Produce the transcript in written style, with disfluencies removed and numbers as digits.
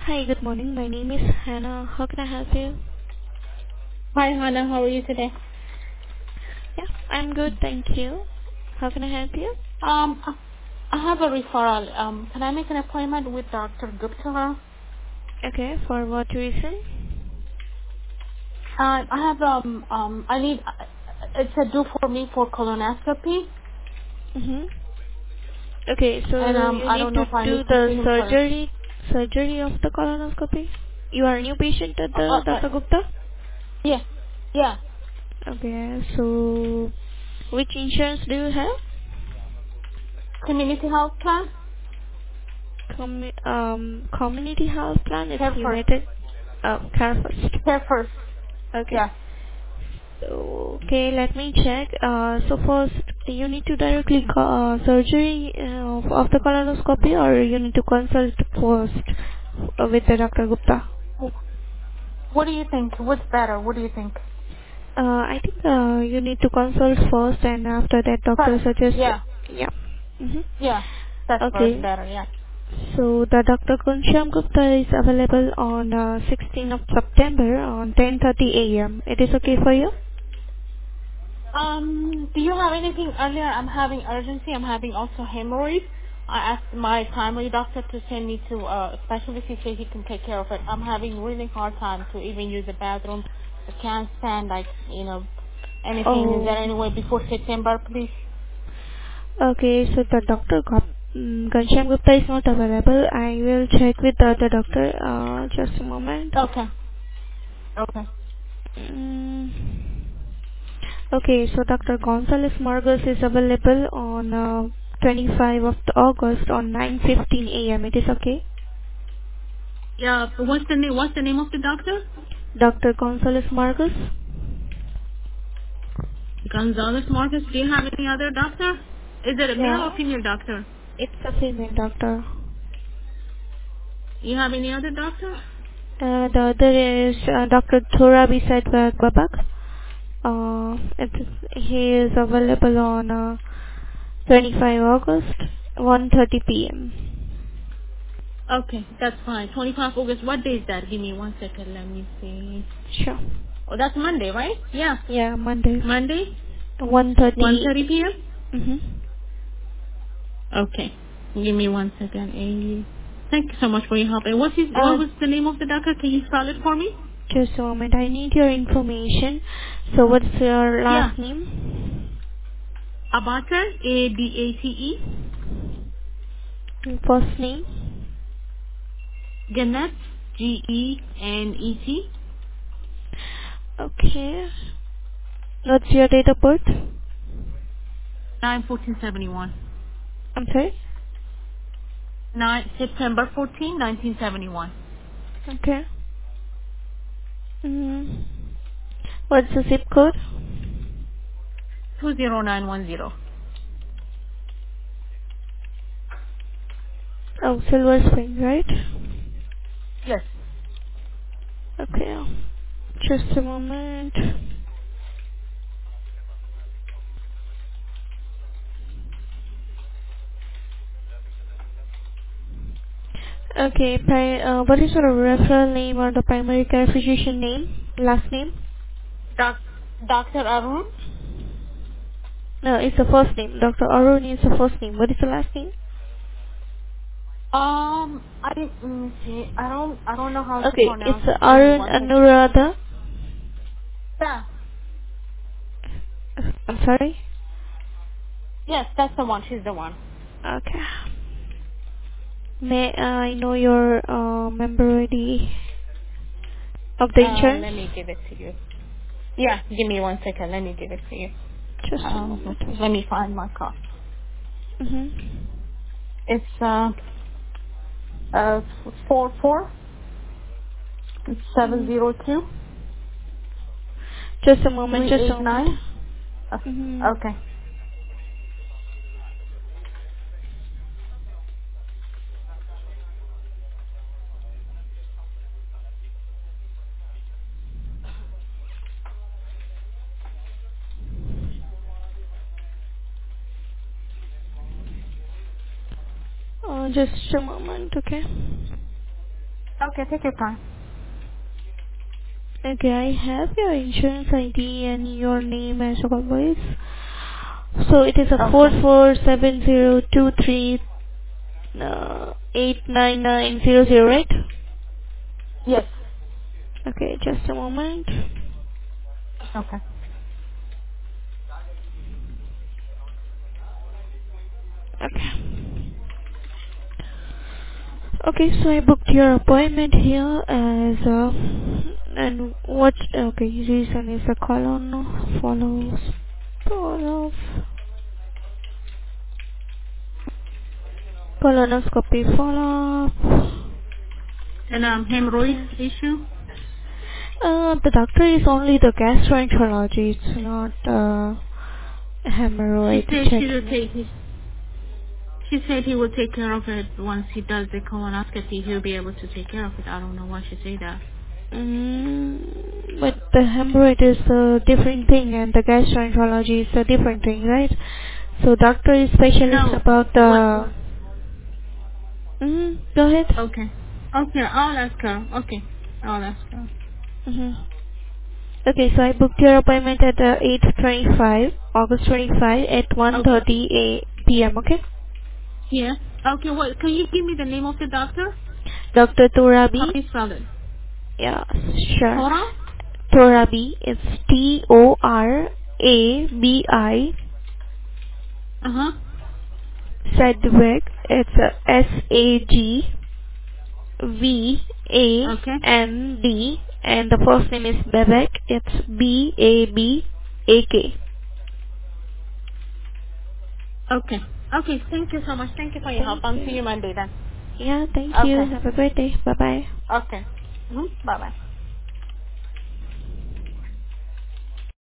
Hi, good morning. My name is Hannah. How can I help you? Hi, Hannah. How are you today? Yeah, I'm good, thank you. How can I help you? Um, I have a referral. Can I make an appointment with Dr. Gupta? Okay, for what reason? I have I need it's a do for me for colonoscopy, Mm-hmm. Okay, and so you I need don't know to if I need do to the see him first. surgery of the colonoscopy? You are a new patient at Uh, the uh, uh, Dr. Gupta? yeah, yeah. Okay, so which insurance do you have? Community health plan. Community health plan, it's Care first. United Care First. Care first. Okay. Yeah. Okay, let me check. So first, you need to directly surgery of the colonoscopy, or you need to consult first with the Dr. Gupta. What do you think? What's better? What do you think? I think you need to consult first, and after that, doctor First. suggests. Yeah. Yeah. Mm-hmm. Yeah. That's first Okay. better. Yeah. So the Dr. Ghanshyam Gupta is available on 16th of September on 10:30 a.m. It is okay for you? Do you have anything earlier? I'm having urgency. I'm having also hemorrhoids. I asked my primary doctor to send me to a specialist. He said he can take care of it. I'm having really hard time to even use the bathroom. I can't stand anything. Is Oh. there any way before September, please? Okay, so the Ghanshyam Gupta is not available. I will check with the other doctor. Just a moment. Okay. Okay. Mm. Okay, so Dr. Gonzalez Margus is available on 25 of the August on 9:15 a.m. It is okay. Yeah. What's the name? What's the name of the doctor? Dr. Gonzalez Margus? Gonzalez Marcus. Do you have any other doctor? Is it a male or Yeah, female doctor? it's a female doctor. You have any other doctor? The other is Dr. Thora Bisad Babak. He is available on 25 August, 1:30 p.m. Okay, that's fine. 25 August. What day is that? Give me one second. Let me see. Sure. Oh, that's Monday, right? Yeah. Yeah, Monday, Monday, 1:30. 1:30 p.m. Mm-hmm. Okay. Give me one second. Thank you so much for your help. And what Uh, was the name of the doctor? Can you spell it for me? just a moment. I need your information. So, what's your Yeah. last name? Abate, Abate. Your first name? Genet, Genet. Okay. What's your date of birth? 9/14/71. I'm sorry. 9 September 14, 1971. Okay. Mm. What's the zip code? 20910. Oh, Silver Spring, right? Yes. Okay. Just a moment. Okay. What is your referral name or the primary care physician name? Last name? Doc, Dr. Arun. No, it's the first name. Dr. Arun is the first name. What is the last name? Let me see. I don't know how to Okay, it's pronounce it. Give me Arun one second. Anuradha. Yeah. I'm sorry. Yes, that's the one. She's the one. Okay. May I know your member ID of the insurance? Let me give it to you. Yeah, give me one second. Let me give it to you. Just a moment. Let me find my card. Mhm. It's uh 44 Mhm. 702 Just a moment. Just a moment. 389. Mhm. Okay. Just a moment. Okay. Okay, take your time. Okay, I have your insurance ID and your name as always. So it is a Okay. 447023 89900, right? Yes. Okay, just a moment. Okay. Okay. Okay, so I booked your appointment here as and what? Okay, reason is a follow colonoscopy follow-up. And hemorrhoid Okay. issue? The doctor is only the gastroenterology. It's not She hemorrhoid said she will checking. take She said he will take care of it once he does the colonoscopy. He'll be able to take care of it. I don't know why she said that. But the hemorrhoid is a different thing, and the gastroenterology is a different thing, right? So doctor is specialist No. about What? the. Go ahead. Okay. Okay, I'll ask her. Okay. I'll ask her. hmm Okay, so I booked your appointment at 8:25, August 25 at Okay. 1:30 p.m. Okay, Yeah. Okay, what? Can you give me the name of the doctor? Dr. How Torabi. do you spell it? Yeah, sure. Tora? Torabi. It's Torabi. Uh-huh. Sedgwick. It's Okay. Savand, and the first name is Bebek. It's Babak. Okay. Okay, thank you so much. Thank you for your help. Thank I'll see you. you Monday then. Yeah, thank you. Okay. Have a great day. Bye bye. Okay. Bye-bye.